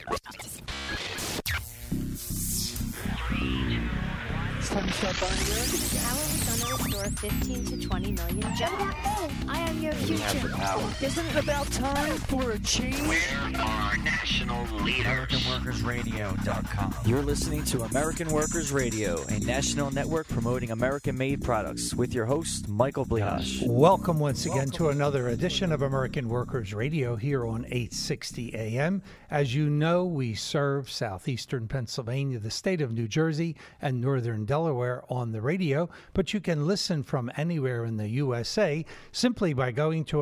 Some stuff on here. How are we going to restore 15 to 20 million jobs? I am your future. Isn't it about time for a change? Where are national leaders? AmericanWorkersRadio.com. You're listening to American Workers Radio, a national network promoting American-made products, with your host, Michael Blihash. Welcome once again to another edition of American Workers Radio here on 860 AM. As you know, we serve southeastern Pennsylvania, the state of New Jersey, and northern Delaware on the radio, but you can listen from anywhere in the USA simply by going to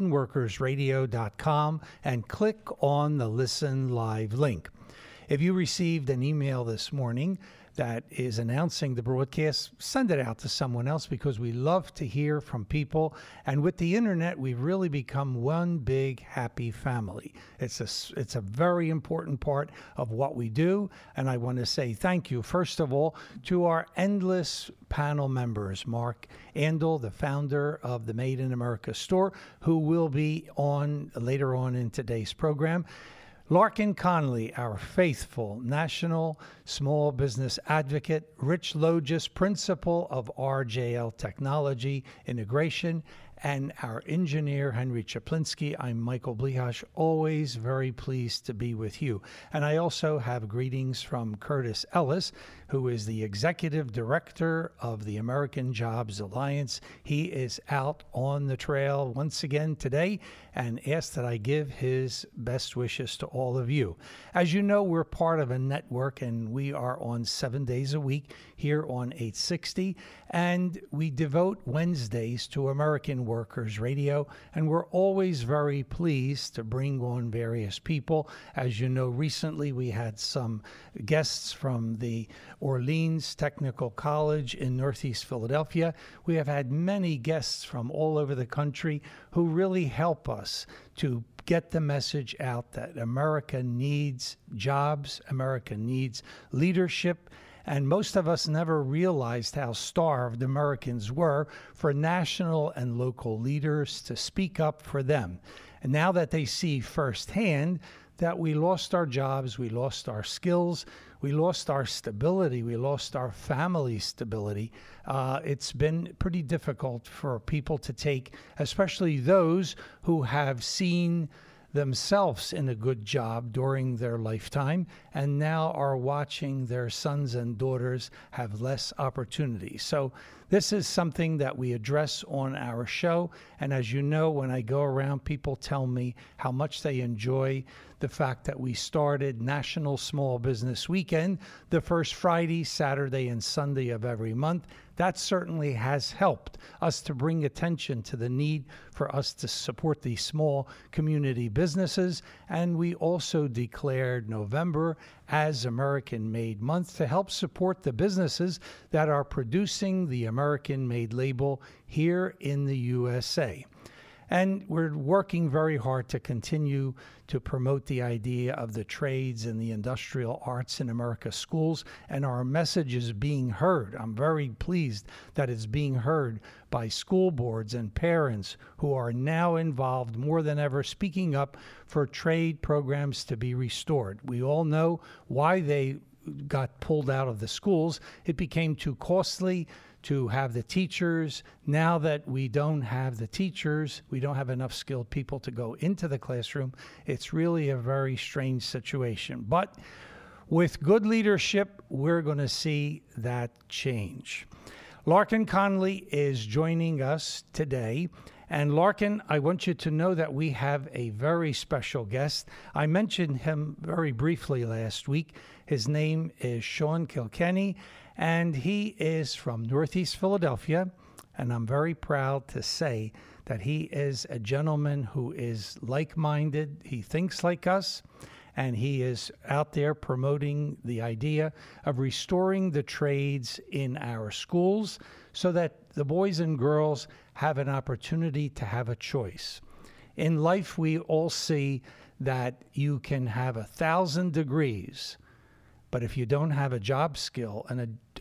AmericanWorkersRadio.com and click on the Listen Live link. If you received an email this morning that is announcing the broadcast, send it out to someone else, because we love to hear from people. And with the internet, we've really become one big happy family. It's a very important part of what we do. And I want to say thank you, first of all, to our endless panel members. Mark Andel, the founder of the Made in America store, who will be on later on in today's program. Larkin Conley, our faithful national small business advocate. Rich Logis, principal of RJL Technology Integration, and our engineer, Henry Chaplinsky. I'm Michael Blihash, always very pleased to be with you. And I also have greetings from Curtis Ellis, who is the executive director of the American Jobs Alliance. He is out on the trail once again today and asked that I give his best wishes to all of you. As you know, we're part of a network, and we are on 7 days a week here on 860, and we devote Wednesdays to American Workers Radio, and we're always very pleased to bring on various people. As you know, recently we had some guests from the Orleans Technical College in Northeast Philadelphia. We have had many guests from all over the country who really help us to get the message out that America needs jobs, America needs leadership, and most of us never realized how starved Americans were for national and local leaders to speak up for them. And now that they see firsthand that we lost our jobs, we lost our skills, we lost our stability, we lost our family stability, it's been pretty difficult for people to take, especially those who have seen themselves in a good job during their lifetime and now are watching their sons and daughters have less opportunity. So this is something that we address on our show. And as you know, when I go around, people tell me how much they enjoy the fact that we started National Small Business Weekend the first Friday, Saturday, and Sunday of every month. That certainly has helped us to bring attention to the need for us to support these small community businesses. And we also declared November as American Made Month to help support the businesses that are producing the American Made label here in the USA. And we're working very hard to continue to promote the idea of the trades and the industrial arts in America's schools, and our message is being heard. I'm very pleased that it's being heard by school boards and parents who are now involved more than ever, speaking up for trade programs to be restored. We all know why they got pulled out of the schools. It became too costly to have the teachers. Now that we don't have the teachers, we don't have enough skilled people to go into the classroom. It's really a very strange situation. But with good leadership, we're going to see that change. Larkin Conley is joining us today. And Larkin, I want you to know that we have a very special guest. I mentioned him very briefly last week. His name is Sean Kilkenny, and he is from Northeast Philadelphia. And I'm very proud to say that he is a gentleman who is like-minded. He thinks like us, and he is out there promoting the idea of restoring the trades in our schools so that the boys and girls have an opportunity to have a choice. In life, we all see that you can have 1,000 degrees, but if you don't have a job skill and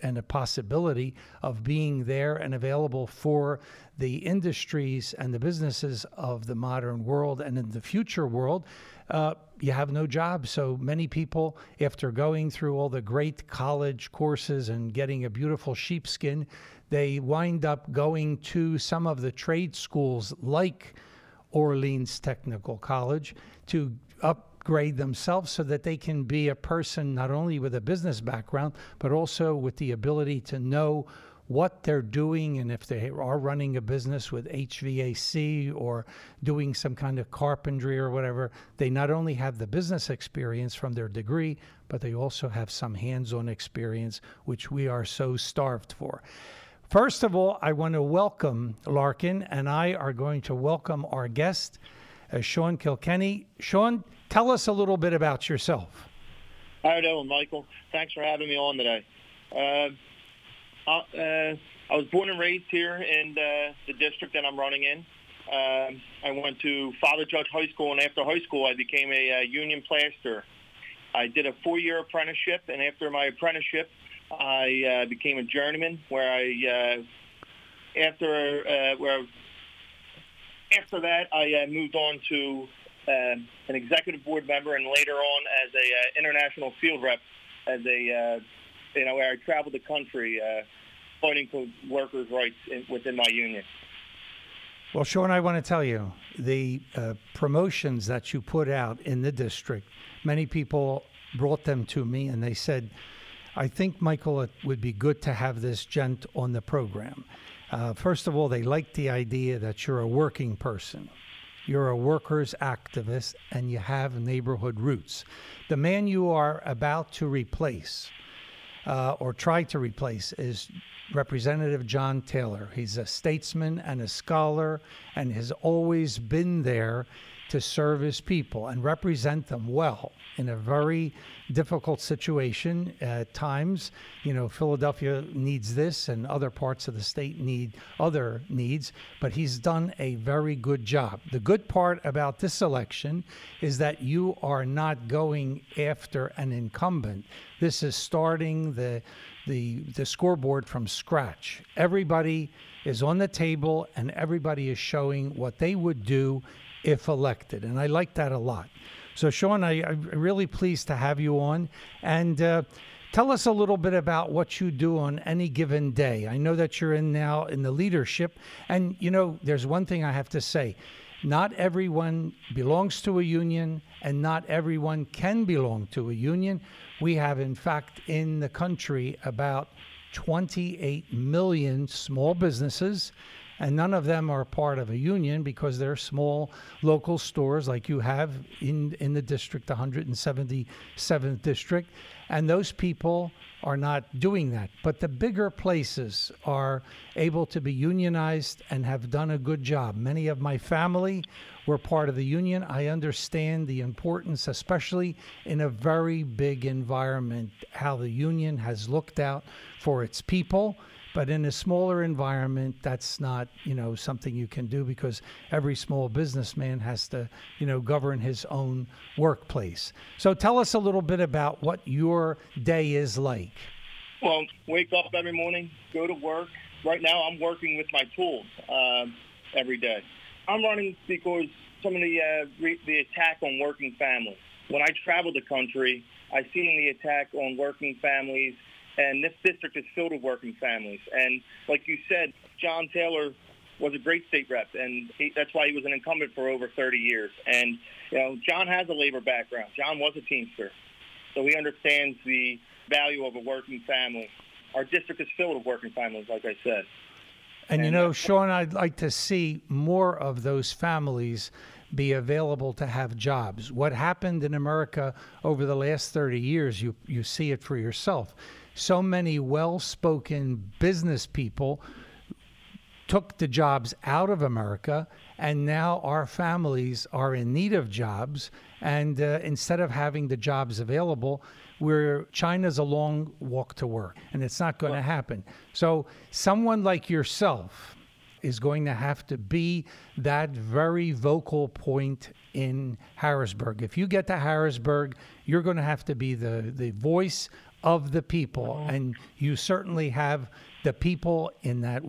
and a possibility of being there and available for the industries and the businesses of the modern world and in the future world, you have no job. So many people, after going through all the great college courses and getting a beautiful sheepskin, they wind up going to some of the trade schools like Orleans Technical College to upgrade themselves so that they can be a person not only with a business background, but also with the ability to know what they're doing, and if they are running a business with HVAC or doing some kind of carpentry or whatever, they not only have the business experience from their degree, but they also have some hands-on experience, which we are so starved for. First of all, I want to welcome Larkin, and I are going to welcome our guest, Sean Kilkenny. Sean, tell us a little bit about yourself. How are you doing, Michael? Thanks for having me on today. I was born and raised here in the district that I'm running in. I went to Father Judge High School, and after high school, I became a union plasterer. I did a 4-year apprenticeship, and after my apprenticeship, I became a journeyman, where after that, I moved on to an executive board member, and later on as a international field rep, as a where I traveled the country fighting for workers' rights within my union. Well, Sean, I want to tell you, the promotions that you put out in the district, many people brought them to me and they said, I think, Michael, it would be good to have this gent on the program. First of all, they like the idea that you're a working person. You're a workers' activist and you have neighborhood roots. The man you are about to replace or try to replace is Representative John Taylor. He's a statesman and a scholar and has always been there to serve his people and represent them well in a very difficult situation at times. You know, Philadelphia needs this and other parts of the state need other needs, but he's done a very good job. The good part about this election is that you are not going after an incumbent. This is starting the scoreboard from scratch. Everybody is on the table and everybody is showing what they would do if elected. And I like that a lot. So, Sean, I'm really pleased to have you on. And tell us a little bit about what you do on any given day. I know that you're now in the leadership. And, you know, there's one thing I have to say. Not everyone belongs to a union, and not everyone can belong to a union. We have, in fact, in the country about 28 million small businesses, and none of them are part of a union because they're small local stores like you have in the district, the 177th district, and those people are not doing that. But the bigger places are able to be unionized and have done a good job. Many of my family were part of the union. I understand the importance, especially in a very big environment, how the union has looked out for its people. But in a smaller environment, that's not, you know, something you can do because every small businessman has to, you know, govern his own workplace. So tell us a little bit about what your day is like. Well, wake up every morning, go to work. Right now, I'm working with my tools every day. I'm running because some of the attack on working families. When I traveled the country, I seen the attack on working families. And this district is filled with working families. And like you said, John Taylor was a great state rep, and that's why he was an incumbent for over 30 years. And, you know, John has a labor background. John was a Teamster. So he understands the value of a working family. Our district is filled with working families, like I said. And you know, Sean, I'd like to see more of those families be available to have jobs. What happened in America over the last 30 years, you see it for yourself. So many well-spoken business people took the jobs out of America, and now our families are in need of jobs. And instead of having the jobs available, China's a long walk to work, and it's not going to happen. So someone like yourself is going to have to be that very vocal point in Harrisburg. If you get to Harrisburg, you're going to have to be the voice of the people, and you certainly have the people in that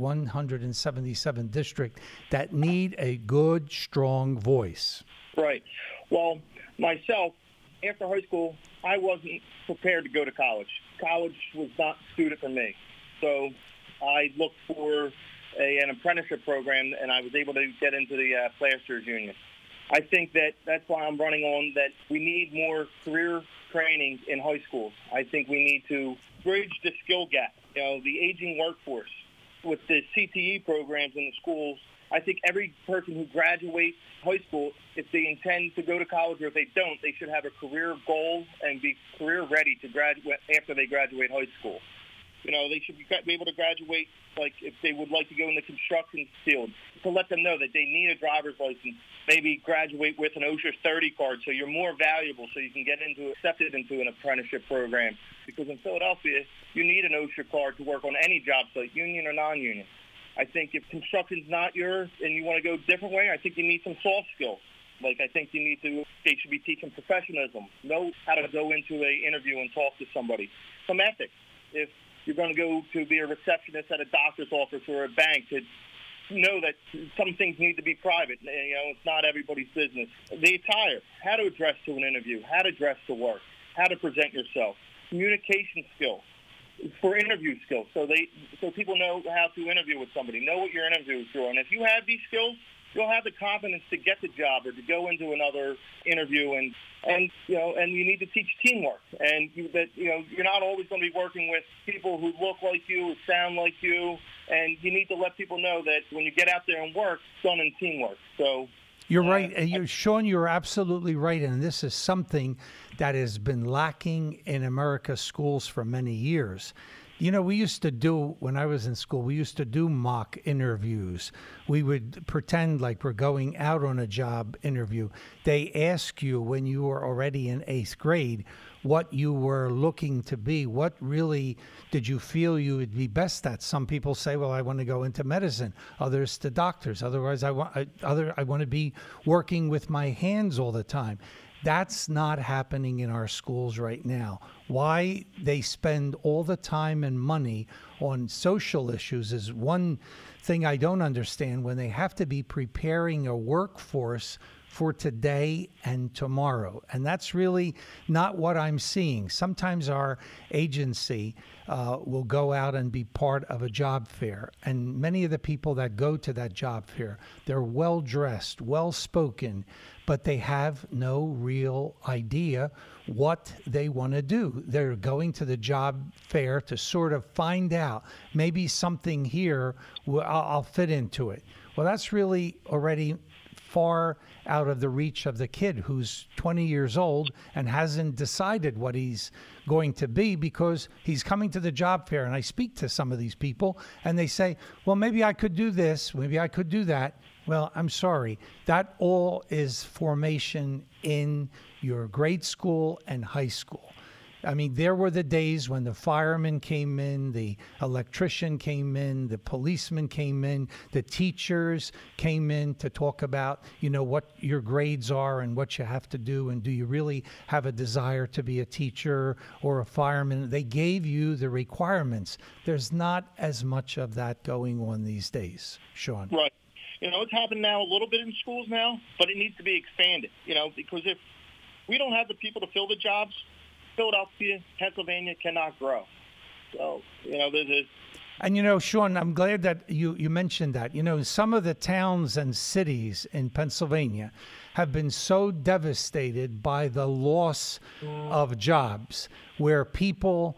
177 district that need a good, strong voice. Right. Well, myself, after high school, I wasn't prepared to go to college. College was not suited for me. So I looked for an apprenticeship program, and I was able to get into the Plasterers Union. I think that's why I'm running on that we need more career training in high schools. I think we need to bridge the skill gap, the aging workforce. With the CTE programs in the schools, I think every person who graduates high school, if they intend to go to college or if they don't, they should have a career goal and be career ready to graduate after they graduate high school. They should be able to graduate, like if they would like to go in the construction field, to let them know that they need a driver's license, maybe graduate with an OSHA 30 card so you're more valuable so you can get accepted into an apprenticeship program. Because in Philadelphia, you need an OSHA card to work on any job site, union or non-union. I think if construction's not yours and you want to go a different way, I think you need some soft skills. Like I think they should be teaching professionalism, know how to go into an interview and talk to somebody. Some ethics. If you're going to go to be a receptionist at a doctor's office or a bank, to know that some things need to be private. It's not everybody's business. The attire, how to address to an interview, how to dress to work, how to present yourself, communication skills for interview skills, so people know how to interview with somebody, know what your interview is for. And if you have these skills, you'll have the confidence to get the job or to go into another interview, and you need to teach teamwork. And you're not always going to be working with people who look like you, who sound like you, and you need to let people know that when you get out there and work, it's done in teamwork. So you're right, and Sean, you're absolutely right, and this is something that has been lacking in America's schools for many years. We used to do, when I was in school, we used to do mock interviews. We would pretend like we're going out on a job interview. They ask you when you were already in 8th grade what you were looking to be. What really did you feel you would be best at? Some people say, well, I want to go into medicine. Others to doctors. Otherwise, I want to be working with my hands all the time. That's not happening in our schools right now. Why they spend all the time and money on social issues is one thing I don't understand, when they have to be preparing a workforce for today and tomorrow. And that's really not what I'm seeing. Sometimes our agency will go out and be part of a job fair. And many of the people that go to that job fair, they're well-dressed, well-spoken, but they have no real idea what they want to do. They're going to the job fair to sort of find out, maybe something here, I'll fit into it. Well, that's really already far out of the reach of the kid who's 20 years old and hasn't decided what he's going to be, because he's coming to the job fair. And I speak to some of these people and they say, well, maybe I could do this, maybe I could do that. Well, I'm sorry. That all is formation in your grade school and high school. I mean, there were the days when the fireman came in, the electrician came in, the policeman came in, the teachers came in to talk about, what your grades are and what you have to do, and do you really have a desire to be a teacher or a fireman? They gave you the requirements. There's not as much of that going on these days, Sean. Right. It's happening now a little bit in schools now, but it needs to be expanded, because if we don't have the people to fill the jobs, Philadelphia, Pennsylvania cannot grow. So, there's a... And, Sean, I'm glad that you mentioned that. Some of the towns and cities in Pennsylvania have been so devastated by the loss of jobs, where people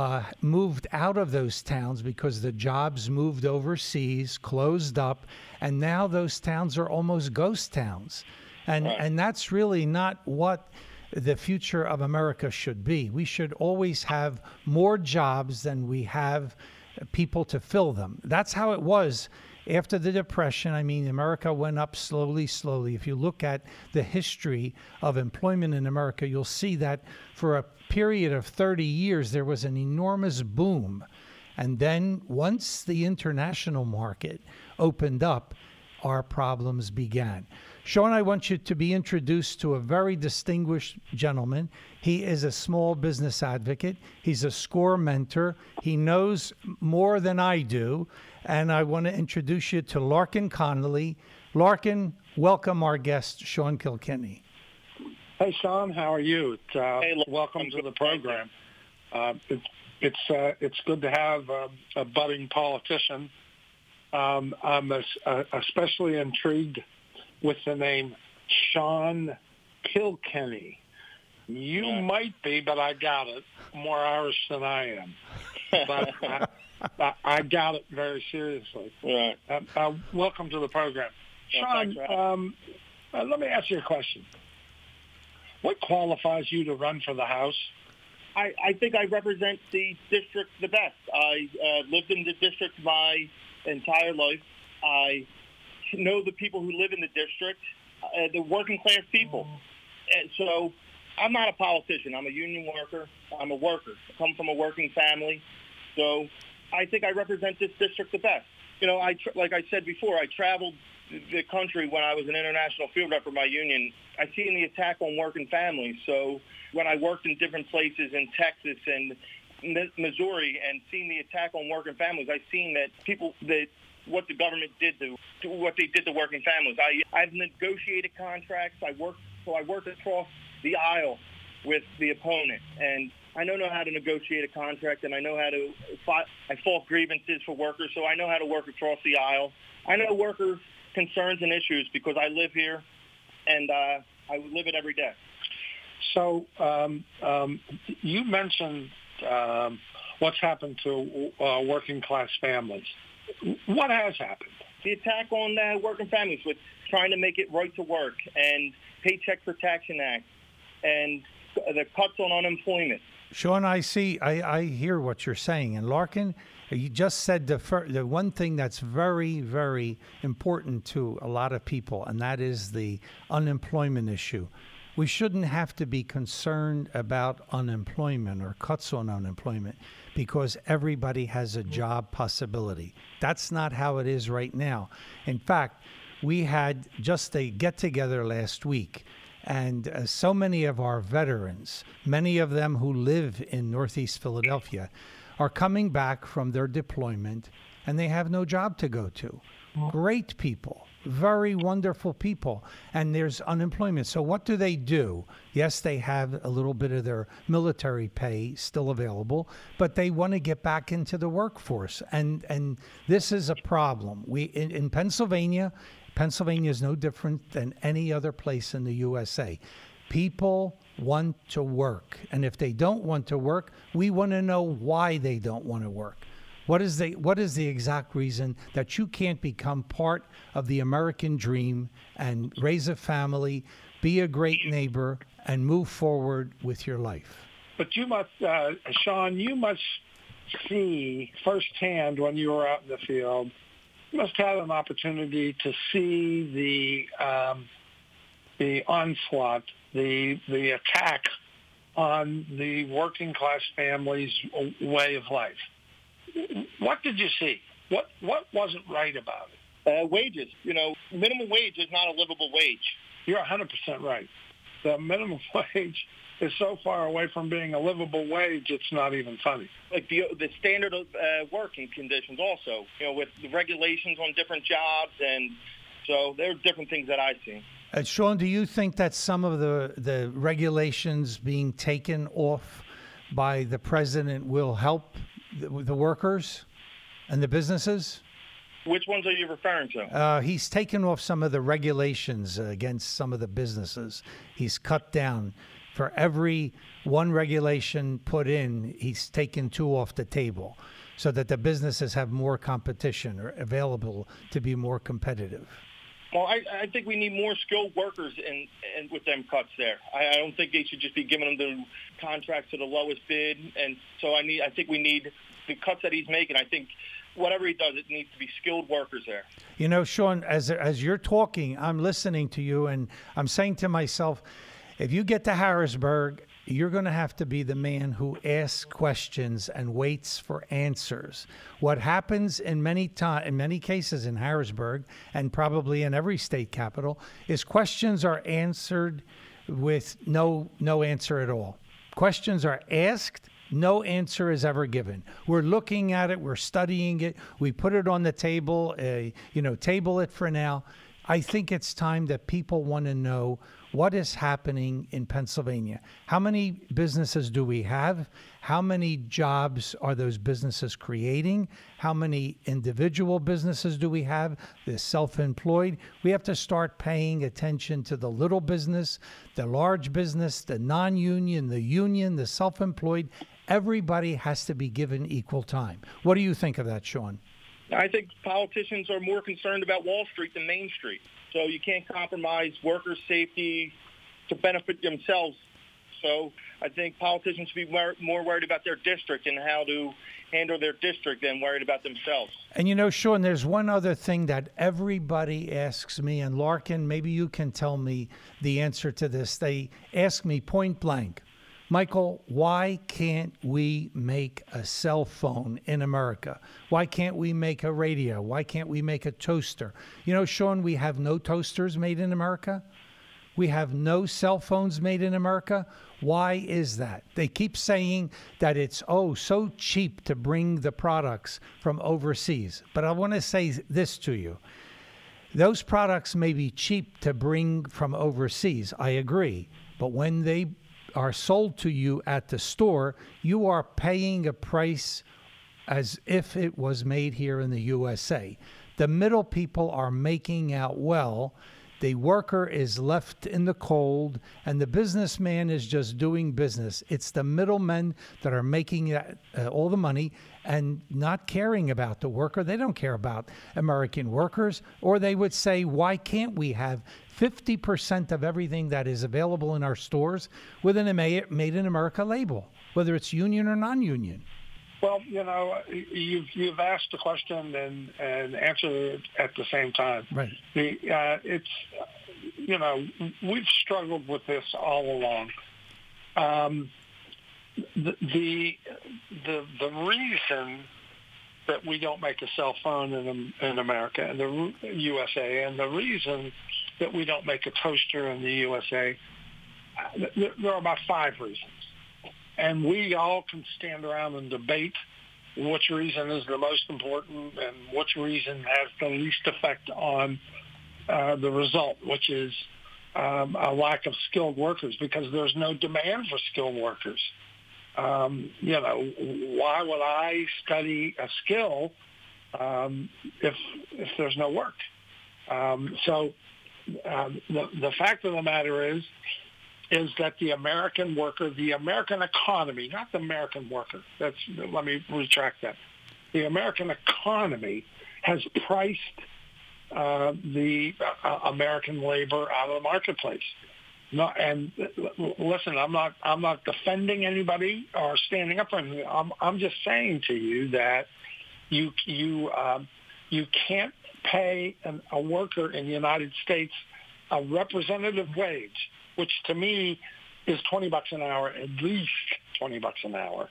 moved out of those towns because the jobs moved overseas, closed up, and now those towns are almost ghost towns. And that's really not what the future of America should be. We should always have more jobs than we have people to fill them. That's how it was after the Depression. I mean, America went up slowly. If you look at the history of employment in America, you'll see that for a period of 30 years, there was an enormous boom. And then once the international market opened up, our problems began. Sean, I want you to be introduced to a very distinguished gentleman. He is a small business advocate. He's a SCORE mentor. He knows more than I do. And I want to introduce you to Larkin Connolly. Larkin, welcome our guest, Sean Kilkenny. Hey, Sean, how are you? Hey, welcome to the program. It's good to have a budding politician. I'm especially intrigued with the name Sean Kilkenny. You might be, but I doubt it, more Irish than I am. But I doubt it very seriously. Right. Welcome to the program. Sean, let me ask you a question. What qualifies you to run for the House? I think I represent the district the best. I lived in the district my entire life. I know the people who live in the district, the working class people. And so I'm not a politician. I'm a union worker. I'm a worker. I come from a working family. So I think I represent this district the best. You know, like I said before, I traveled the country when I was an international field rep for my union. I seen the attack on working families. So when I worked in different places in Texas and Missouri and seen the attack on working families, I seen that what the government did to what they did to working families. I've negotiated contracts. I worked across the aisle with the opponent, and I know how to negotiate a contract, and I know how to I fought grievances for workers, so I know how to work across the aisle. I know workers' concerns and issues because I live here, and I live it every day. So you mentioned what's happened to working class families. What has happened? The attack on working families with trying to make it right to work and Paycheck Protection Act and the cuts on unemployment. Sean, I hear what you're saying. And Larkin, you just said the one thing that's very, very important to a lot of people, and that is the unemployment issue. We shouldn't have to be concerned about unemployment or cuts on unemployment because everybody has a job possibility. That's not how it is right now. In fact, we had just a get-together last week, and so many of our veterans, many of them who live in Northeast Philadelphia, are coming back from their deployment, and they have no job to go to. Great people. Very wonderful people, and there's unemployment. So what do? Yes, they have a little bit of their military pay still available, but they want to get back into the workforce, and this is a problem. In Pennsylvania is no different than any other place in the USA. People want to work, and if they don't want to work, we want to know why they don't want to work. What is the exact reason that you can't become part of the American dream and raise a family, be a great neighbor, and move forward with your life? But you must, Sean, you must see firsthand when you were out in the field, you must have an opportunity to see the onslaught, the attack on the working class family's way of life. What did you see? What wasn't right about it? Wages. You know, minimum wage is not a livable wage. You're 100% right. The minimum wage is so far away from being a livable wage, it's not even funny. Like the standard of working conditions also, you know, with the regulations on different jobs, and so there are different things that I see. Sean, do you think that some of the regulations being taken off by the president will help the workers and the businesses? Which ones are you referring to? He's taken off some of the regulations against some of the businesses. He's cut down. For every one regulation put in, he's taken two off the table so that the businesses have more competition or available to be more competitive. Well, I think we need more skilled workers and with them cuts there. I don't think they should just be giving them the contracts to the lowest bid. And so I think we need the cuts that he's making. I think whatever he does, it needs to be skilled workers there. You know, Sean, as you're talking, I'm listening to you, and I'm saying to myself, if you get to Harrisburg you're going to have to be the man who asks questions and waits for answers. What happens in many cases in Harrisburg and probably in every state capital is questions are answered with no answer at all. Questions are asked, no answer is ever given. We're looking at it, we're studying it, we put it on the table, table it for now. I think it's time that people want to know what is happening in Pennsylvania. How many businesses do we have? How many jobs are those businesses creating? How many individual businesses do we have? The self-employed. We have to start paying attention to the little business, the large business, the non-union, the union, the self-employed. Everybody has to be given equal time. What do you think of that, Sean? I think politicians are more concerned about Wall Street than Main Street. So you can't compromise workers' safety to benefit themselves. So I think politicians should be more worried about their district and how to handle their district than worried about themselves. And Sean, there's one other thing that everybody asks me, and Larkin, maybe you can tell me the answer to this. They ask me point blank, Michael, why can't we make a cell phone in America? Why can't we make a radio? Why can't we make a toaster? Sean, we have no toasters made in America. We have no cell phones made in America. Why is that? They keep saying that it's, so cheap to bring the products from overseas. But I want to say this to you. Those products may be cheap to bring from overseas. I agree. But when they are sold to you at the store, you are paying a price as if it was made here in the USA. The middle people are making out well. The worker is left in the cold, and the businessman is just doing business. It's the middlemen that are making all the money and not caring about the worker. They don't care about American workers, or they would say, why can't we have 50% of everything that is available in our stores with a Made in America label, whether it's union or non-union? Well, you've asked the question and answered it at the same time. Right. We've struggled with this all along. The reason that we don't make a cell phone in America and the USA, and the reason that we don't make a toaster in the USA, there are about 5 reasons. And we all can stand around and debate which reason is the most important and which reason has the least effect on the result, which is a lack of skilled workers, because there's no demand for skilled workers. Why would I study a skill if there's no work? So the fact of the matter is that the American worker, the American economy, not the American worker, let me retract that. The American economy has priced the American labor out of the marketplace. No, and listen, I'm not defending anybody or standing up for anything. I'm just saying to you that you can't pay a worker in the United States a representative wage, which to me is $20 an hour, at least $20 an hour,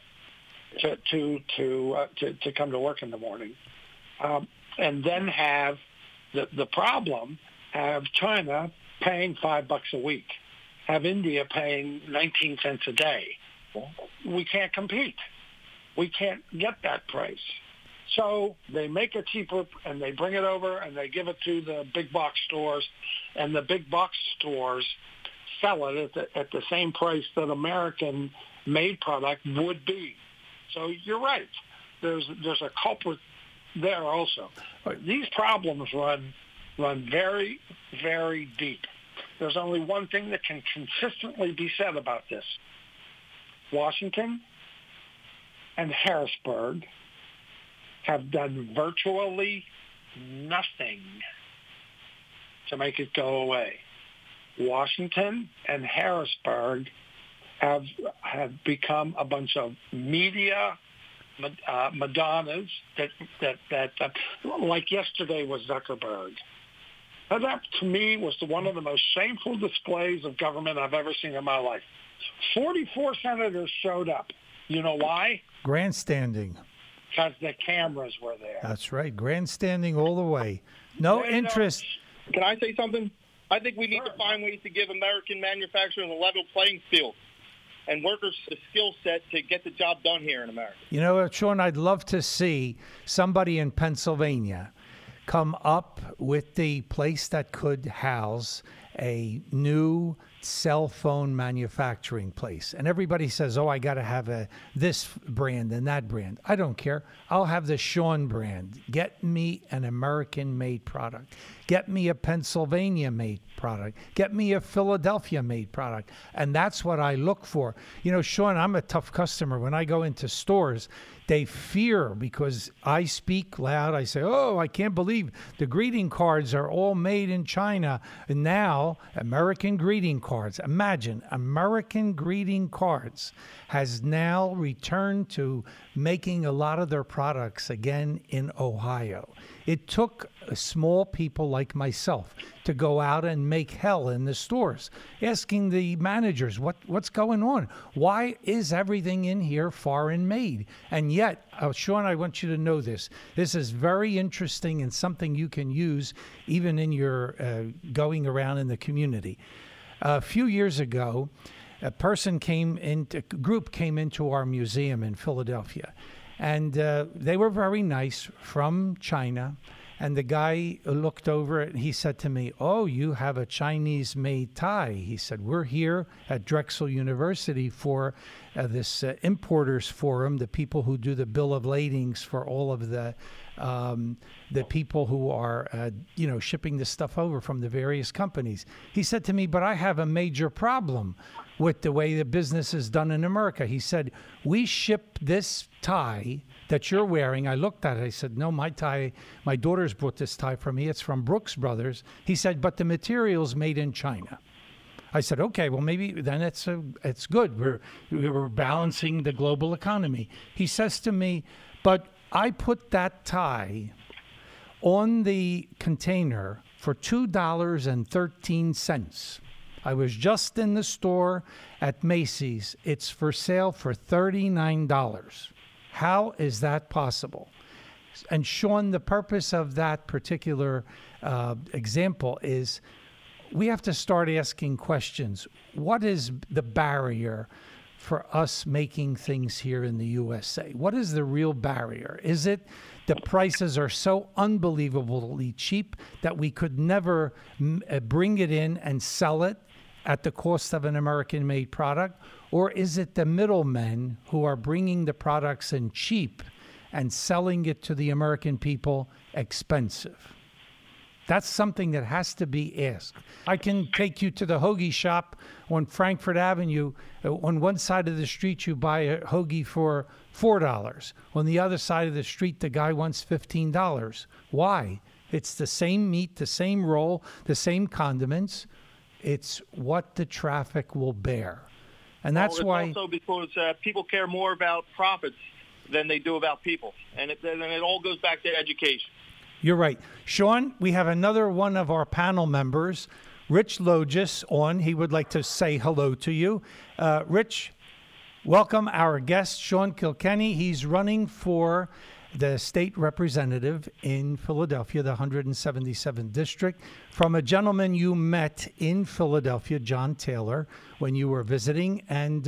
to come to work in the morning, and then have the problem, have China paying $5 a week, have India paying 19 cents a day. We can't compete. We can't get that price. So they make it cheaper, and they bring it over, and they give it to the big box stores, and the big box stores sell it at the same price that American-made product would be. So you're right. There's a culprit there also. But these problems run very, very deep. There's only one thing that can consistently be said about this. Washington and Harrisburg have done virtually nothing to make it go away. Washington and Harrisburg have become a bunch of media Madonnas that like yesterday was Zuckerberg. That to me was one of the most shameful displays of government I've ever seen in my life. 44 senators showed up. You know why? Grandstanding. Because the cameras were there. That's right. Grandstanding all the way. No interest. Can I say something? I think we need to find ways to give American manufacturing a level playing field and workers the skill set to get the job done here in America. You know, Sean, I'd love to see somebody in Pennsylvania come up with the place that could house a new cell phone manufacturing place. And everybody says, oh, I got to have this brand and that brand. I don't care. I'll have the Sean brand. Get me an American-made product. Get me a Pennsylvania-made product. Get me a Philadelphia-made product. And that's what I look for. You know, Sean, I'm a tough customer. When I go into stores, they fear because I speak loud. I say, oh, I can't believe the greeting cards are all made in China. And now, American greeting cards. Imagine, American greeting cards has now returned to making a lot of their products again in Ohio. It took small people like myself to go out and make hell in the stores, asking the managers, what's going on? Why is everything in here foreign made? And yet, Sean, I want you to know this. This is very interesting and something you can use even in your going around in the community. A few years ago, a group came into our museum in Philadelphia. And they were very nice, from China. And the guy looked over it and he said to me, oh, you have a Chinese-made tie. He said, we're here at Drexel University for this importers forum, the people who do the bill of ladings for all of the people who are, shipping this stuff over from the various companies. He said to me, but I have a major problem with the way the business is done in America. He said, we ship this tie that you're wearing. I looked at it. I said, no, my tie, my daughter's brought this tie for me. It's from Brooks Brothers. He said, but the material's made in China. I said, okay, well, maybe then it's good. We're balancing the global economy. He says to me, but I put that tie on the container for $2.13. I was just in the store at Macy's. It's for sale for $39. How is that possible? And Sean, the purpose of that particular example is we have to start asking questions. What is the barrier for us making things here in the USA? What is the real barrier? Is it the prices are so unbelievably cheap that we could never bring it in and sell it at the cost of an American-made product? Or is it the middlemen who are bringing the products in cheap and selling it to the American people expensive? That's something that has to be asked. I can take you to the hoagie shop on Frankfort Avenue. On one side of the street, you buy a hoagie for $4. On the other side of the street, the guy wants $15. Why? It's the same meat, the same roll, the same condiments. It's what the traffic will bear. And that's why... also because people care more about profits than they do about people. And it all goes back to education. You're right. Sean, we have another one of our panel members, Rich Logis, on. He would like to say hello to you. Rich, welcome our guest, Sean Kilkenny. He's running for the state representative in Philadelphia, the 177th district, from a gentleman you met in Philadelphia, John Taylor, when you were visiting. And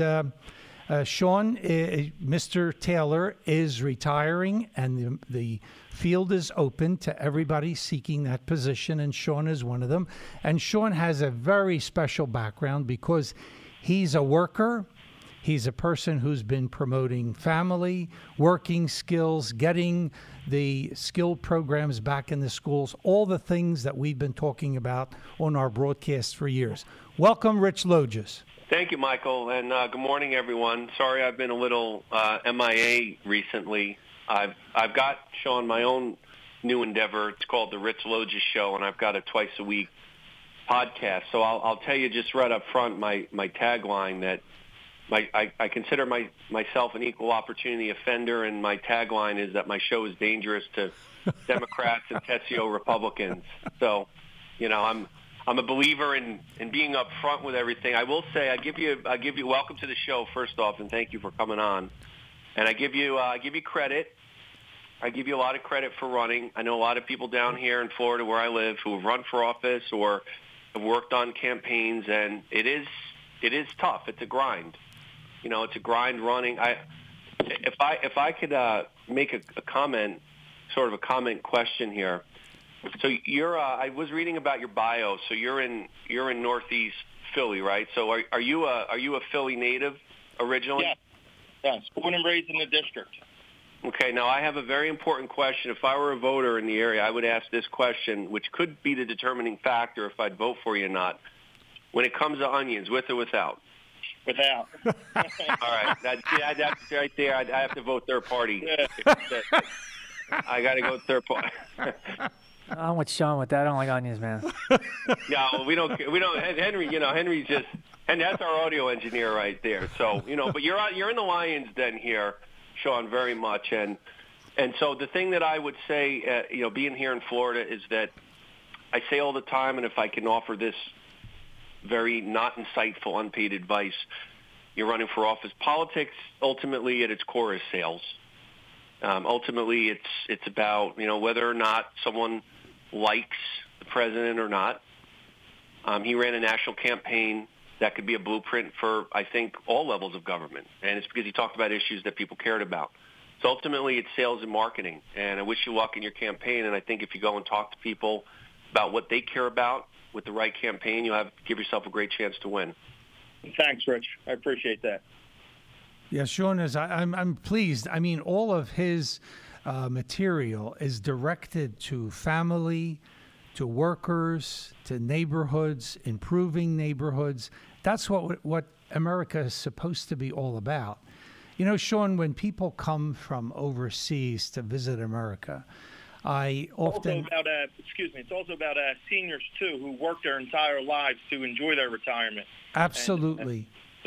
Sean, Mr. Taylor is retiring, and the field is open to everybody seeking that position, and Sean is one of them. And Sean has a very special background because he's a worker. He's a person who's been promoting family, working skills, getting the skilled programs back in the schools, all the things that we've been talking about on our broadcast for years. Welcome, Rich Logis. Thank you, Michael, and good morning, everyone. Sorry I've been a little MIA recently. I've got, Sean, my own new endeavor. It's called The Rich Logis Show, and I've got a twice-a-week podcast. So I'll tell you just right up front my tagline that I consider myself an equal opportunity offender, and my tagline is that my show is dangerous to Democrats and Tessio Republicans. So, you know, I'm a believer in being upfront with everything. I will say I give you welcome to the show first off, and thank you for coming on. And I give you credit. I give you a lot of credit for running. I know a lot of people down here in Florida where I live who have run for office or have worked on campaigns, and it is tough. It's a grind. You know, it's a grind running. If I could make a comment, sort of a comment question here. So you're I was reading about your bio. So you're in Northeast Philly, right? So are you a Philly native originally? Yes, born and raised in the district. Okay, now I have a very important question. If I were a voter in the area, I would ask this question, which could be the determining factor if I'd vote for you or not. When it comes to onions, with or without? Without. All right, that's right there. I have to vote third party. I got to go third party. I'm with Sean with that. I don't like onions, man. No, we don't. Henry, Henry's just, and that's our audio engineer right there. So, but you're in the Lions Den here, Sean, very much. And so the thing that I would say, being here in Florida is that I say all the time, and if I can offer this very not insightful, unpaid advice, you're running for office. Politics, ultimately, at its core, is sales. Ultimately, it's about whether or not someone likes the president or not. He ran a national campaign that could be a blueprint for, I think, all levels of government, and it's because he talked about issues that people cared about. So ultimately, it's sales and marketing, and I wish you luck in your campaign. And I think if you go and talk to people about what they care about with the right campaign, you'll give yourself a great chance to win. Thanks, Rich. I appreciate that. Yeah, Sean, I'm pleased. I mean, all of his material is directed to family, to workers, to neighborhoods, improving neighborhoods. That's what America is supposed to be all about. Sean, when people come from overseas to visit America, I often... It's also about seniors, too, who work their entire lives to enjoy their retirement. Absolutely.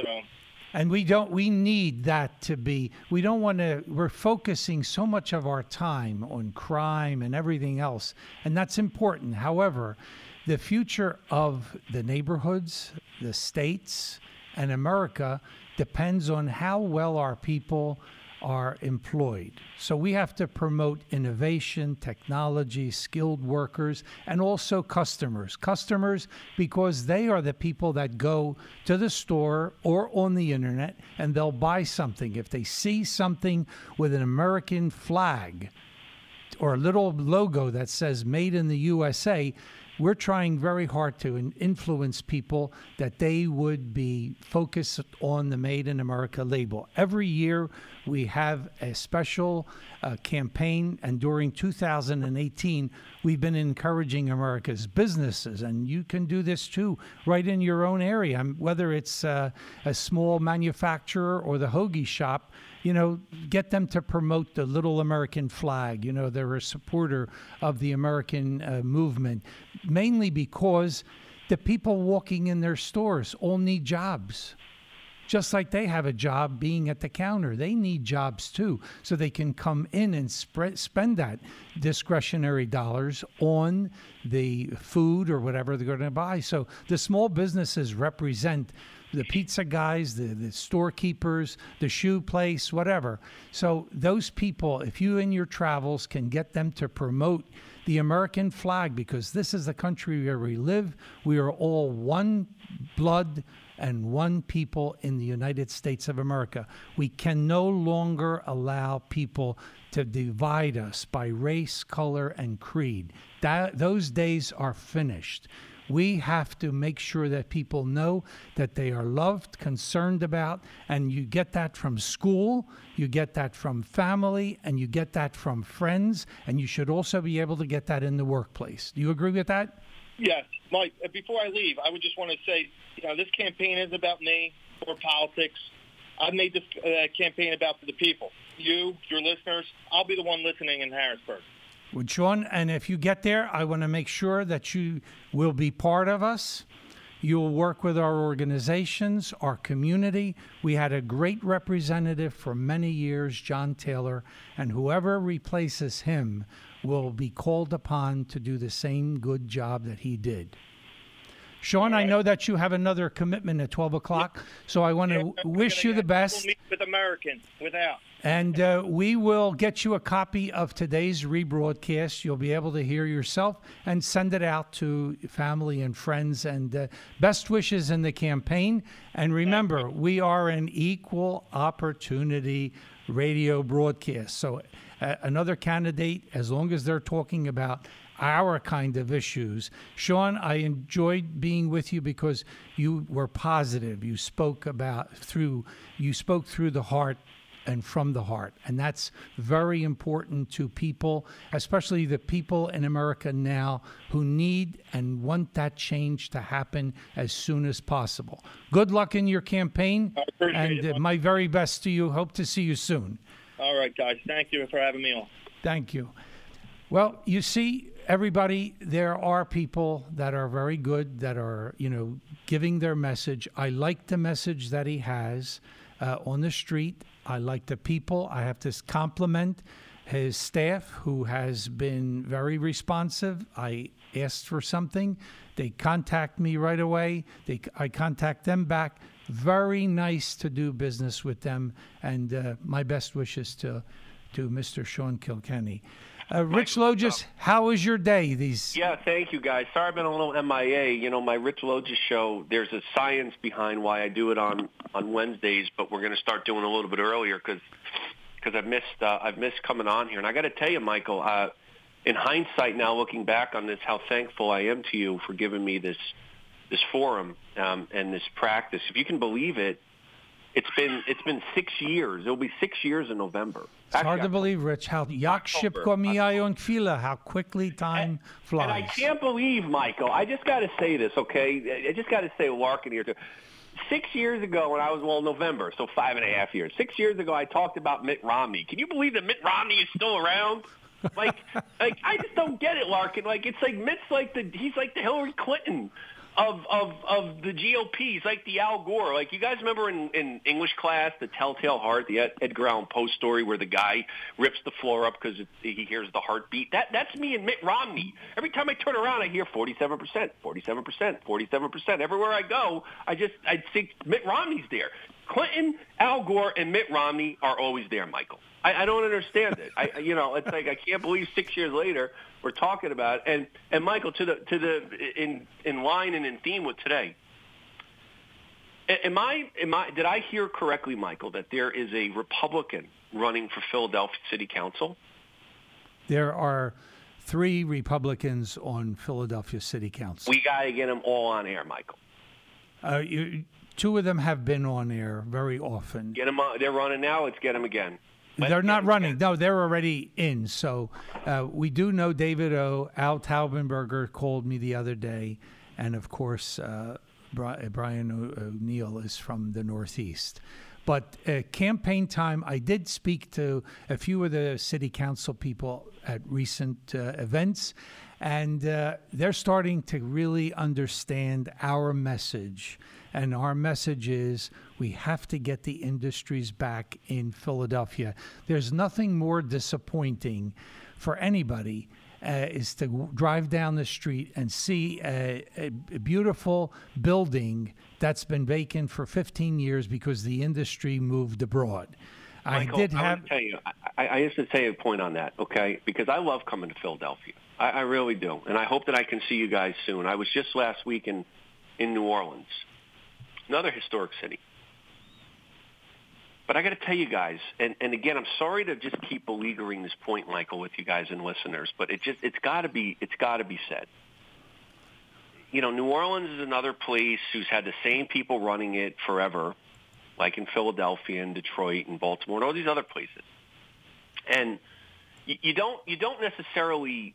And we need that to be, we're focusing so much of our time on crime and everything else, and that's important. However, the future of the neighborhoods, the states, and America depends on how well our people are employed. So we have to promote innovation, technology, skilled workers, and also customers. Customers, because they are the people that go to the store or on the internet and they'll buy something. If they see something with an American flag or a little logo that says Made in the USA, we're trying very hard to influence people that they would be focused on the Made in America label. Every year we have a special campaign, and during 2018 we've been encouraging America's businesses, and you can do this too right in your own area, whether it's a small manufacturer or the hoagie shop. Get them to promote the little American flag. They're a supporter of the American movement, mainly because the people walking in their stores all need jobs. Just like they have a job being at the counter. They need jobs too, so they can come in and spend that discretionary dollars on the food or whatever they're going to buy. So the small businesses represent the pizza guys, the storekeepers, the shoe place, whatever. So those people, if you in your travels can get them to promote the American flag, because this is the country where we live. We are all one blood and one people in the United States of America. We can no longer allow people to divide us by race, color, and creed. Those days are finished. We have to make sure that people know that they are loved, concerned about, and you get that from school, you get that from family, and you get that from friends, and you should also be able to get that in the workplace. Do you agree with that? Yes. Mike, before I leave, I would just want to say, this campaign is about me or politics. I've made this campaign about the people. You, your listeners, I'll be the one listening in Harrisburg. Well, Sean, and if you get there, I want to make sure that you will be part of us. You'll work with our organizations, our community. We had a great representative for many years, John Taylor, and whoever replaces him will be called upon to do the same good job that he did. Sean, I know that you have another commitment at 12 o'clock, so I want to wish you the best. Meet with American without. And we will get you a copy of today's rebroadcast. You'll be able to hear yourself and send it out to family and friends. And best wishes in the campaign. And remember, we are an equal opportunity radio broadcast. So another candidate, as long as they're talking about our kind of issues. Sean, I enjoyed being with you because you were positive. You spoke through the heart and from the heart. And that's very important to people, especially the people in America now who need and want that change to happen as soon as possible. Good luck in your campaign, and my very best to you. Hope to see you soon. All right, guys. Thank you for having me on. Thank you. Well, you see, everybody, there are people that are very good, that are, giving their message. I like the message that he has on the street. I like the people. I have to compliment his staff, who has been very responsive. I asked for something. They contact me right away. I contact them back. Very nice to do business with them. And my best wishes to Mr. Sean Kilkenny. Rich Logis, how was your day? Yeah, thank you, guys. Sorry I've been a little MIA. My Rich Logis show, there's a science behind why I do it on Wednesdays, but we're going to start doing it a little bit earlier because I've missed coming on here. And I got to tell you, Michael, in hindsight now, looking back on this, how thankful I am to you for giving me this forum and this practice. If you can believe it, it's been 6 years. It'll be 6 years in November. It's hard to believe, Rich, how quickly time flies. And I can't believe, Michael, I just got to say this, okay? I just got to say Larkin here, too. 6 years ago when I was, November, so 5.5 years. 6 years ago, I talked about Mitt Romney. Can you believe that Mitt Romney is still around? Like I just don't get it, Larkin. It's like Mitt's he's like the Hillary Clinton of the GOP. He's like the Al Gore. You guys remember in English class, the Telltale Heart, the Edgar Allan Poe story where the guy rips the floor up because he hears the heartbeat? That's me and Mitt Romney. Every time I turn around, I hear 47%, 47%, 47%. Everywhere I go, I think Mitt Romney's there. Clinton, Al Gore, and Mitt Romney are always there, Michael. I don't understand it. It's like I can't believe 6 years later we're talking about it. And Michael, in line and in theme with today. Did I hear correctly, Michael, that there is a Republican running for Philadelphia City Council? There are 3 Republicans on Philadelphia City Council. We got to get them all on air, Michael. 2 of them have been on air very often. Get them on. They're running now. Let's get them again. They're not running. No, they're already in. So we do know David O. Al Taubenberger called me the other day. And, of course, Brian O'Neill is from the Northeast. But campaign time, I did speak to a few of the city council people at recent events. And they're starting to really understand our message. And our message is we have to get the industries back in Philadelphia. There's nothing more disappointing for anybody is to drive down the street and see a beautiful building that's been vacant for 15 years because the industry moved abroad. Michael, I want to tell you, I have to say a point on that, okay? Because I love coming to Philadelphia. I really do. And I hope that I can see you guys soon. I was just last week in New Orleans, another historic city. But I got to tell you guys, and again, I'm sorry to just keep beleaguering this point, Michael, with you guys and listeners, but it's got to be said. New Orleans is another place who's had the same people running it forever, like in Philadelphia and Detroit and Baltimore and all these other places. And you don't necessarily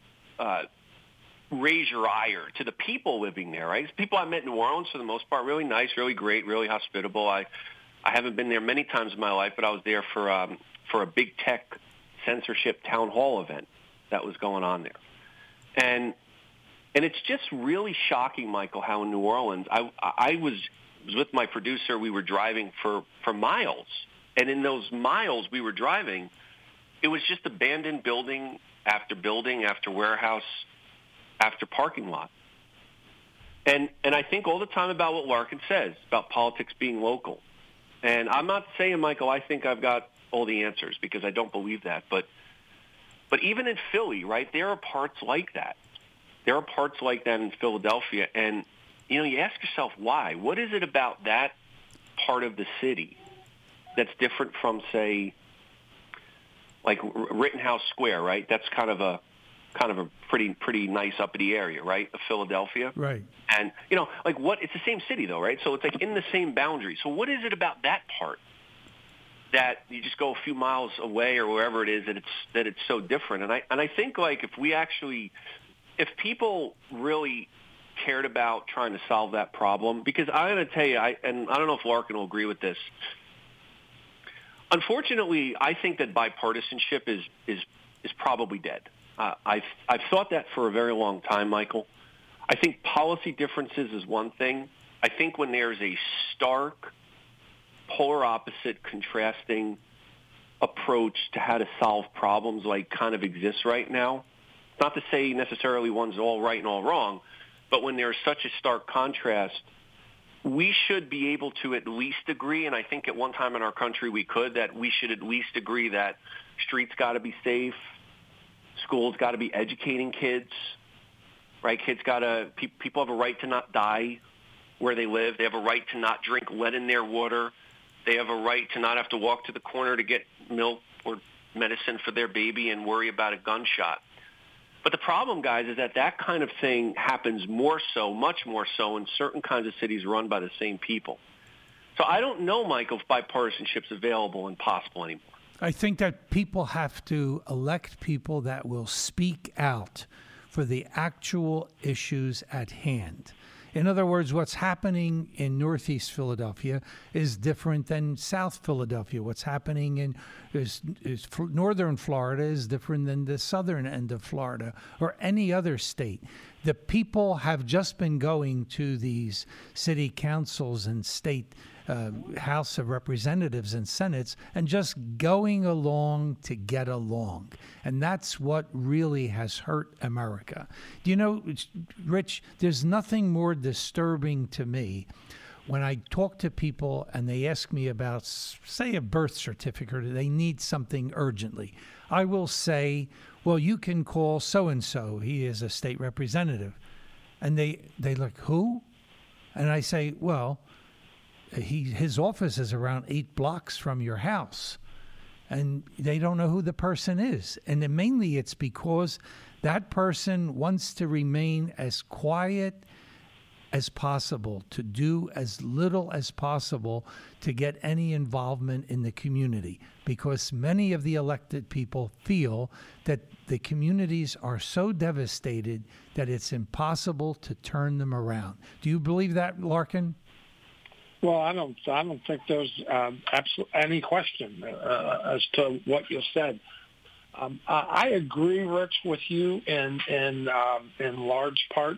raise your ire to the people living there, right? People I met in New Orleans, for the most part, really nice, really great, really hospitable. I haven't been there many times in my life, but I was there for a big tech censorship town hall event that was going on there. And it's just really shocking, Michael, how in New Orleans, I was with my producer. We were driving for miles. And in those miles we were driving, it was just abandoned building after warehouse after parking lot. And I think all the time about what Larkin says about politics being local. And I'm not saying, Michael, I think I've got all the answers, because I don't believe that. But even in Philly, right, there are parts like that. There are parts like that in Philadelphia. And, you ask yourself why. What is it about that part of the city that's different from, say, like Rittenhouse Square, right? That's kind of a pretty nice uppity area, right, of Philadelphia. Right. And, it's the same city, though, right? So it's like in the same boundary. So what is it about that part that you just go a few miles away or wherever it is that it's so different? And I think, like, if people really cared about trying to solve that problem, because I'm going to tell you, and I don't know if Larkin will agree with this. Unfortunately, I think that bipartisanship is probably dead. I've thought that for a very long time, Michael. I think policy differences is one thing. I think when there's a stark, polar opposite, contrasting approach to how to solve problems like kind of exists right now, not to say necessarily one's all right and all wrong, but when there's such a stark contrast, we should be able to at least agree, and I think at one time in our country we could, that we should at least agree that streets got to be safe, schools got to be educating kids, right? People have a right to not die where they live. They have a right to not drink lead in their water. They have a right to not have to walk to the corner to get milk or medicine for their baby and worry about a gunshot. But the problem, guys, is that kind of thing happens much more so in certain kinds of cities run by the same people. So I don't know, Michael, if bipartisanship's available and possible anymore. I think that people have to elect people that will speak out for the actual issues at hand. In other words, what's happening in Northeast Philadelphia is different than South Philadelphia. What's happening in Northern Florida is different than the southern end of Florida or any other state. The people have just been going to these city councils and state House of Representatives and Senates and just going along to get along. And that's what really has hurt America. Do you know, Rich, there's nothing more disturbing to me when I talk to people and they ask me about, say, a birth certificate, or they need something urgently. I will say, well, you can call so-and-so. He is a state representative. And they look, who? And I say, well, his office is around 8 blocks from your house. And they don't know who the person is. And then mainly it's because that person wants to remain as quiet as possible, to do as little as possible to get any involvement in the community, because many of the elected people feel that the communities are so devastated that it's impossible to turn them around. Do you believe that, Larkin? Well, I don't think there's any question as to what you said. I agree, Rich, with you in large part.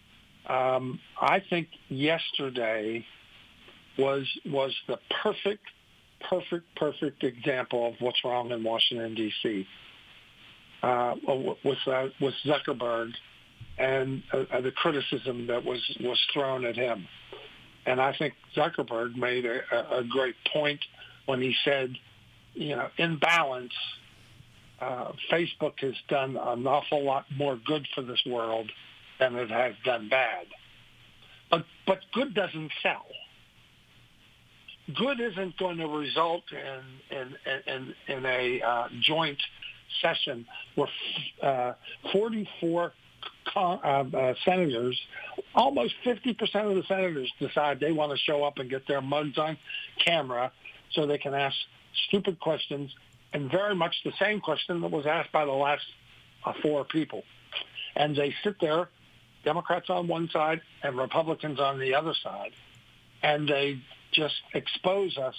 I think yesterday was the perfect example of what's wrong in Washington D.C. With Zuckerberg and the criticism that was thrown at him. And I think Zuckerberg made a great point when he said, in balance, Facebook has done an awful lot more good for this world than it has done bad. But good doesn't sell. Good isn't going to result in a joint session where 44 senators, almost 50% of the senators decide they want to show up and get their mugs on camera so they can ask stupid questions, and very much the same question that was asked by the last 4 people. And they sit there, Democrats on one side and Republicans on the other side, and they just expose us,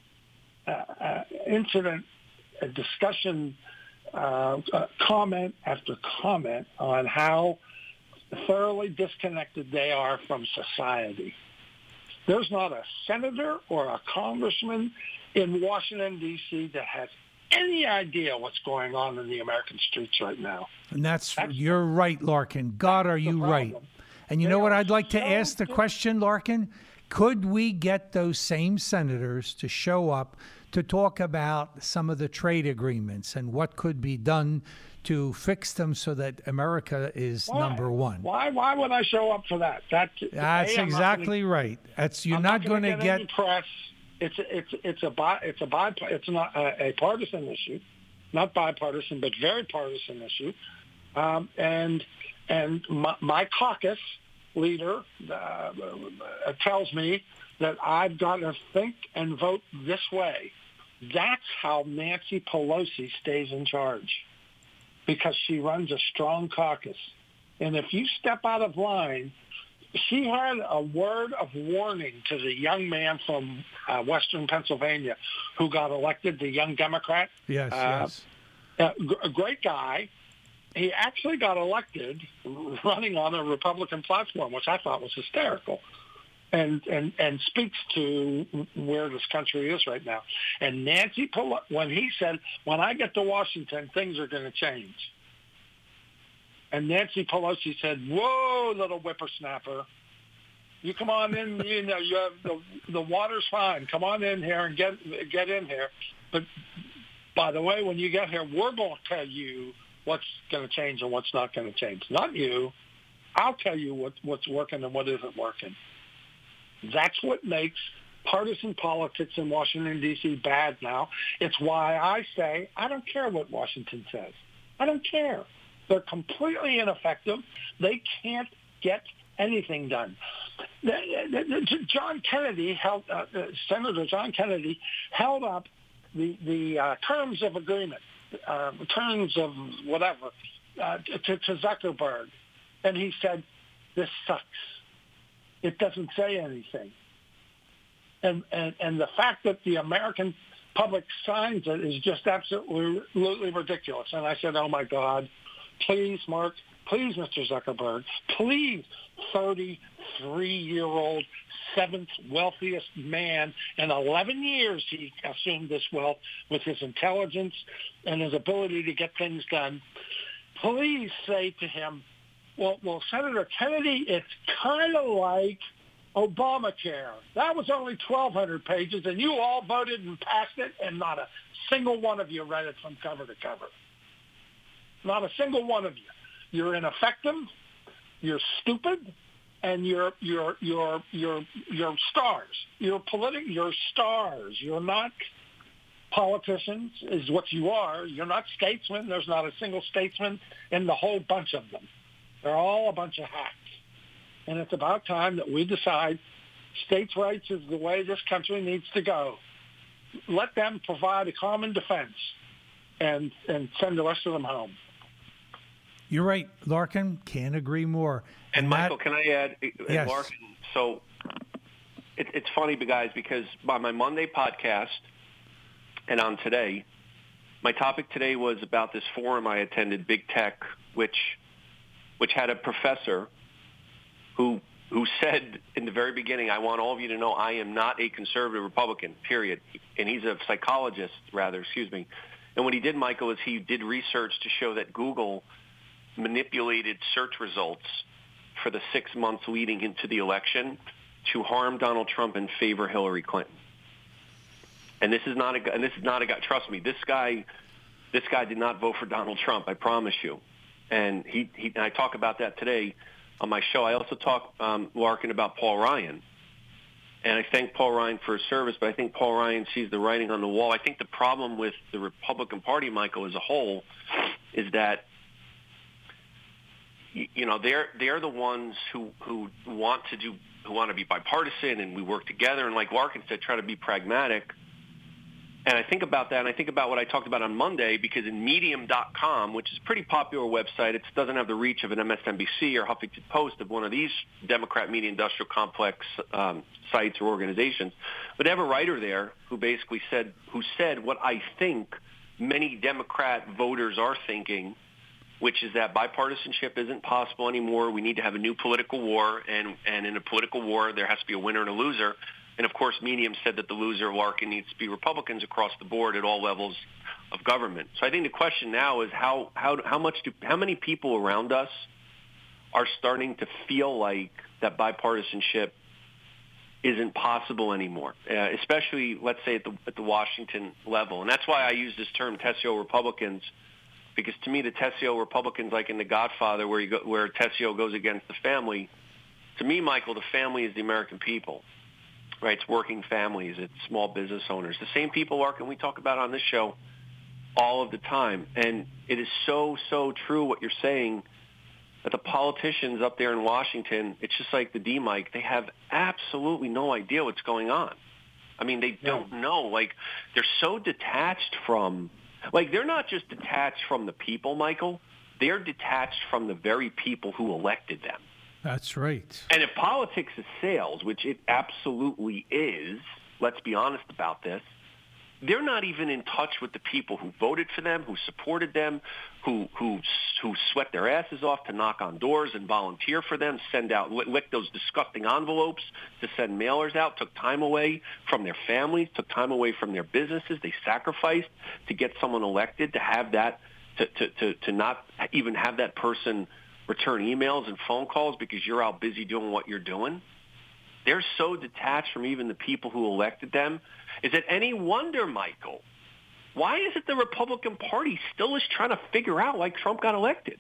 discussion, comment after comment on how thoroughly disconnected they are from society. There's not a senator or a congressman in Washington, D.C. that has any idea what's going on in the American streets right now. And you're right, Larkin. God, are you right? And you know what I'd like to ask the question, Larkin? Could we get those same senators to show up to talk about some of the trade agreements and what could be done to fix them so that America is number one? Why would I show up for that? That's exactly right. You're not going to get any press. It's not a partisan issue, not bipartisan, but very partisan issue. And my caucus leader tells me that I've got to think and vote this way. That's how Nancy Pelosi stays in charge, because she runs a strong caucus. And if you step out of line, she had a word of warning to the young man from Western Pennsylvania who got elected, the young Democrat. Yes. A great guy. He actually got elected running on a Republican platform, which I thought was hysterical, and speaks to where this country is right now. And Nancy Pelosi, when he said, when I get to Washington, things are going to change. And Nancy Pelosi said, whoa, little whippersnapper, you come on in, you have the water's fine. Come on in here and get in here. But by the way, when you get here, we're going to tell you what's going to change and what's not going to change. Not you. I'll tell you what's working and what isn't working. That's what makes partisan politics in Washington, D.C. bad now. It's why I say I don't care what Washington says. I don't care. They're completely ineffective. They can't get anything done. John Kennedy Senator John Kennedy held up the terms of agreement, terms of whatever, to Zuckerberg. And he said, this sucks. It doesn't say anything. And the fact that the American public signs it is just absolutely ridiculous. And I said, oh, my God, please, Mark, please, Mr. Zuckerberg, please, 33-year-old, seventh wealthiest man. In 11 years, he assumed this wealth with his intelligence and his ability to get things done. Please say to him, well, Senator Kennedy, it's kind of like Obamacare. That was only 1,200 pages, and you all voted and passed it, and not a single one of you read it from cover to cover. Not a single one of you. You're ineffective. You're stupid, and you're stars. You're stars. You're not politicians, is what you are. You're not statesmen. There's not a single statesman in the whole bunch of them. They're all a bunch of hacks. And it's about time that we decide states' rights is the way this country needs to go. Let them provide a common defense and send the rest of them home. You're right, Larkin. Can't agree more. And Michael, can I add, yes. Larkin, so it's funny, guys, because on my Monday podcast and on today, my topic today was about this forum I attended, Big Tech, which had a professor who said in the very beginning, I want all of you to know I am not a conservative Republican, period. And he's a psychologist, And what he did, Michael, is he did research to show that Google manipulated search results for the 6 months leading into the election to harm Donald Trump and favor Hillary Clinton. And this is not a guy. Trust me, this guy did not vote for Donald Trump. I promise you. And I talk about that today on my show. I also talk, Larkin, about Paul Ryan. And I thank Paul Ryan for his service, but I think Paul Ryan sees the writing on the wall. I think the problem with the Republican Party, Michael, as a whole, is that they're the ones who want to be bipartisan, and we work together, and like Larkin said, try to be pragmatic. And I think about that, and I think about what I talked about on Monday, because in Medium.com, which is a pretty popular website, it doesn't have the reach of an MSNBC or Huffington Post, of one of these Democrat media industrial complex sites or organizations, but they have a writer there who basically said what I think many Democrat voters are thinking, which is that bipartisanship isn't possible anymore. We need to have a new political war, and in a political war, there has to be a winner and a loser. And, of course, Medium said that the loser, Larkin, needs to be Republicans across the board at all levels of government. So I think the question now is how many people around us are starting to feel like that bipartisanship isn't possible anymore, especially, let's say, at the Washington level. And that's why I use this term, Tessio Republicans, because to me, the Tessio Republicans, like in The Godfather, where Tessio goes against the family, to me, Michael, the family is the American people, right? It's working families. It's small business owners. The same people, Larkin, we talk about on this show all of the time. And it is so, so true what you're saying, that the politicians up there in Washington, it's just like the D-Mike, they have absolutely no idea what's going on. I mean, they don't know. Like, they're so detached from, like, they're not just detached from the people, Michael. They're detached from the very people who elected them. That's right. And if politics is sales, which it absolutely is, let's be honest about this, they're not even in touch with the people who voted for them, who supported them, who sweat their asses off to knock on doors and volunteer for them, send out, lick those disgusting envelopes to send mailers out, took time away from their families, took time away from their businesses. They sacrificed to get someone elected, to have that, to not even have that person return emails and phone calls because you're out busy doing what you're doing. They're so detached from even the people who elected them. Is it any wonder, Michael, why is it the Republican Party still is trying to figure out why Trump got elected?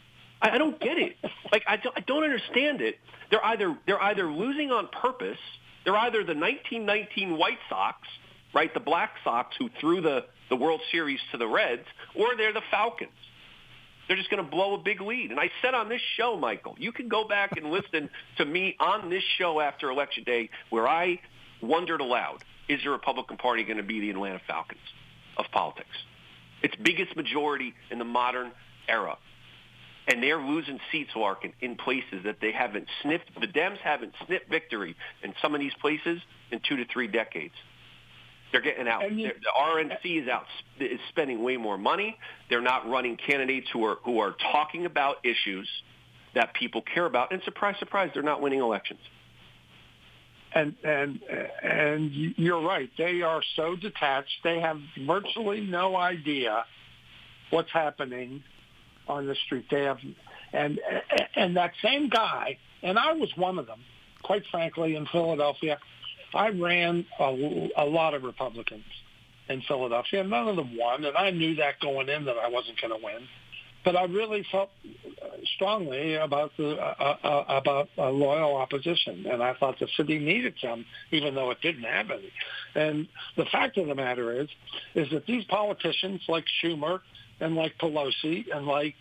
I don't get it. Like, I don't understand it. They're either losing on purpose. They're either the 1919 White Sox, right, the Black Sox who threw the World Series to the Reds, or they're the Falcons. They're just going to blow a big lead. And I said on this show, Michael, you can go back and listen to me on this show after Election Day where I wondered aloud, is the Republican Party going to be the Atlanta Falcons of politics? Its biggest majority in the modern era. And they're losing seats, Larkin, in places that they haven't sniffed. The Dems haven't sniffed victory in some of these places in 2 to 3 decades. They're getting out. The RNC is spending way more money. They're not running candidates who are talking about issues that people care about. And surprise, surprise, they're not winning elections. And you're right. They are so detached. They have virtually no idea what's happening on the street. They have, and that same guy, and I was one of them, quite frankly, in Philadelphia. I ran a lot of Republicans in Philadelphia. None of them won, and I knew that going in that I wasn't going to win. But I really felt strongly about a loyal opposition, and I thought the city needed some, even though it didn't have any. And the fact of the matter is that these politicians like Schumer and like Pelosi and like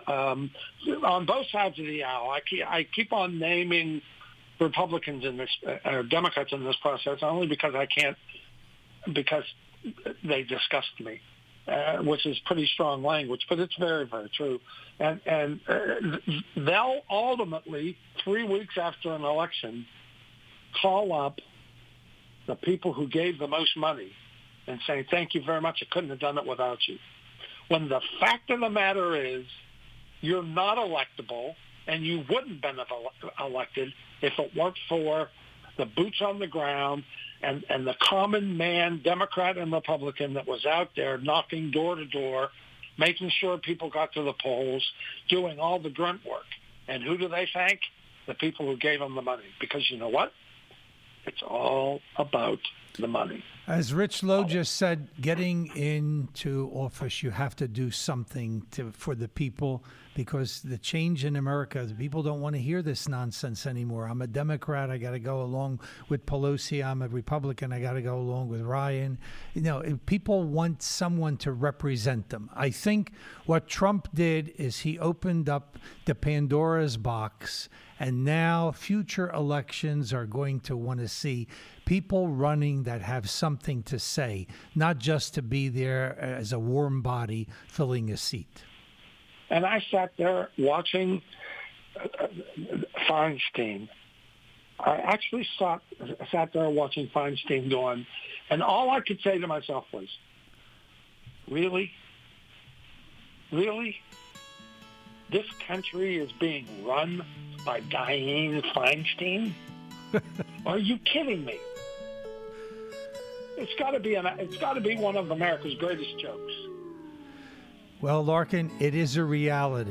on both sides of the aisle, I keep on naming Republicans in this, or Democrats in this process, only because because they disgust me, which is pretty strong language, but it's very, very true. And they'll ultimately, 3 weeks after an election, call up the people who gave the most money and say, thank you very much, I couldn't have done it without you. When the fact of the matter is, you're not electable, and you wouldn't have been elected if it weren't for the boots on the ground and the common man, Democrat and Republican, that was out there knocking door to door, making sure people got to the polls, doing all the grunt work. And who do they thank? The people who gave them the money. Because you know what? It's all about the money. As Rich Lowe just said, getting into office, you have to do something for the people, because the change in America, the people don't want to hear this nonsense anymore. I'm a Democrat. I got to go along with Pelosi. I'm a Republican. I got to go along with Ryan. You know, people want someone to represent them. I think what Trump did is he opened up the Pandora's box, and now future elections are going to want to see people running that have something to say, not just to be there as a warm body filling a seat. And I sat there watching Feinstein. I actually sat there watching Feinstein going, and all I could say to myself was, really? Really? This country is being run by Dianne Feinstein? Are you kidding me? It's got to be one of America's greatest jokes. Well, Larkin, it is a reality.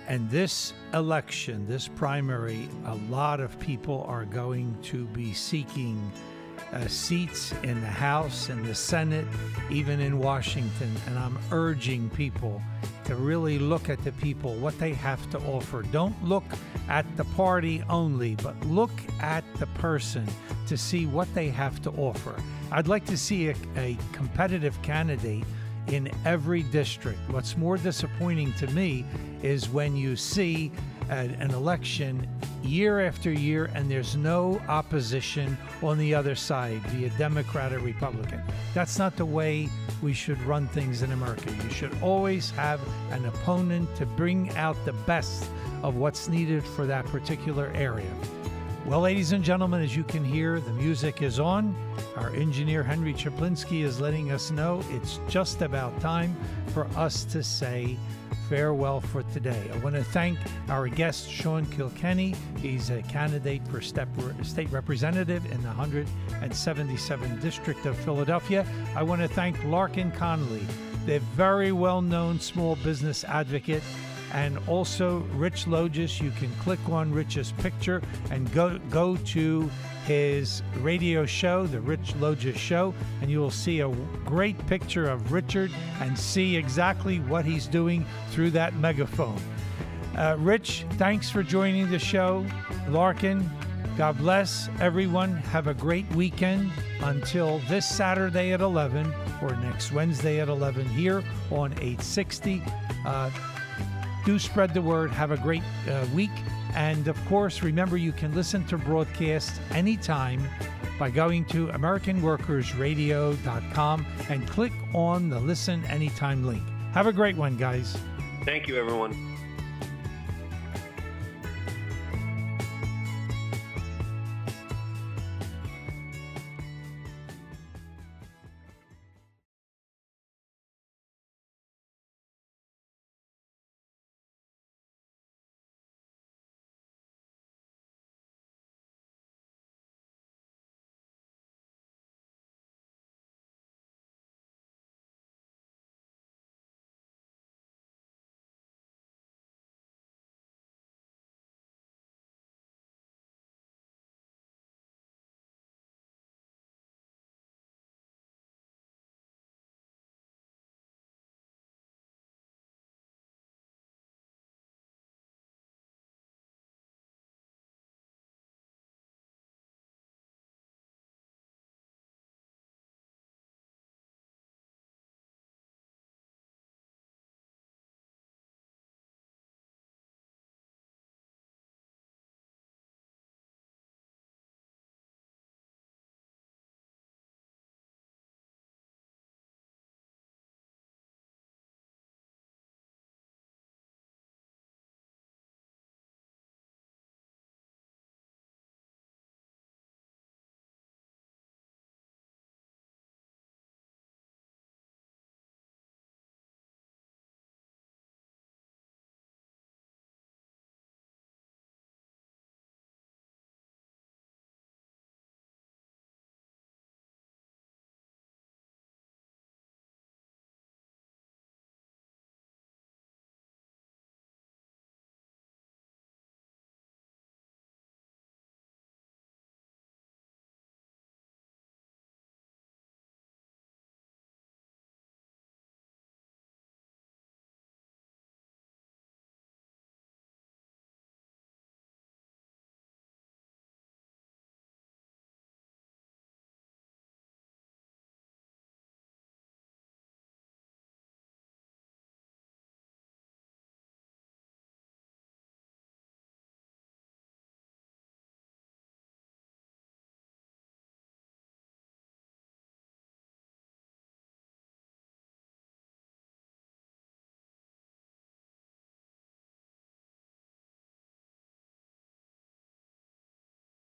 And this election, this primary, a lot of people are going to be seeking seats in the House and the Senate, even in Washington. And I'm urging people to really look at the people, what they have to offer. Don't look at the party only, but look at the person to see what they have to offer. I'd like to see a competitive candidate in every district. What's more disappointing to me is when you see an election year after year and there's no opposition on the other side, be it Democrat or Republican. That's not the way we should run things in America. You should always have an opponent to bring out the best of what's needed for that particular area. Well, ladies and gentlemen, as you can hear, the music is on. Our engineer, Henry Chaplinsky, is letting us know it's just about time for us to say farewell for today. I want to thank our guest, Sean Kilkenny. He's a candidate for state representative in the 177th District of Philadelphia. I want to thank Larkin Connolly, the very well-known small business advocate, and also Rich Logis. You can click on Rich's picture and go to his radio show, The Rich Logis Show, and you will see a great picture of Richard and see exactly what he's doing through that megaphone. Rich, thanks for joining the show. Larkin, God bless everyone. Have a great weekend until this Saturday at 11 or next Wednesday at 11 here on 860. Do spread the word. Have a great week. And, of course, remember you can listen to broadcasts anytime by going to AmericanWorkersRadio.com and click on the Listen Anytime link. Have a great one, guys. Thank you, everyone.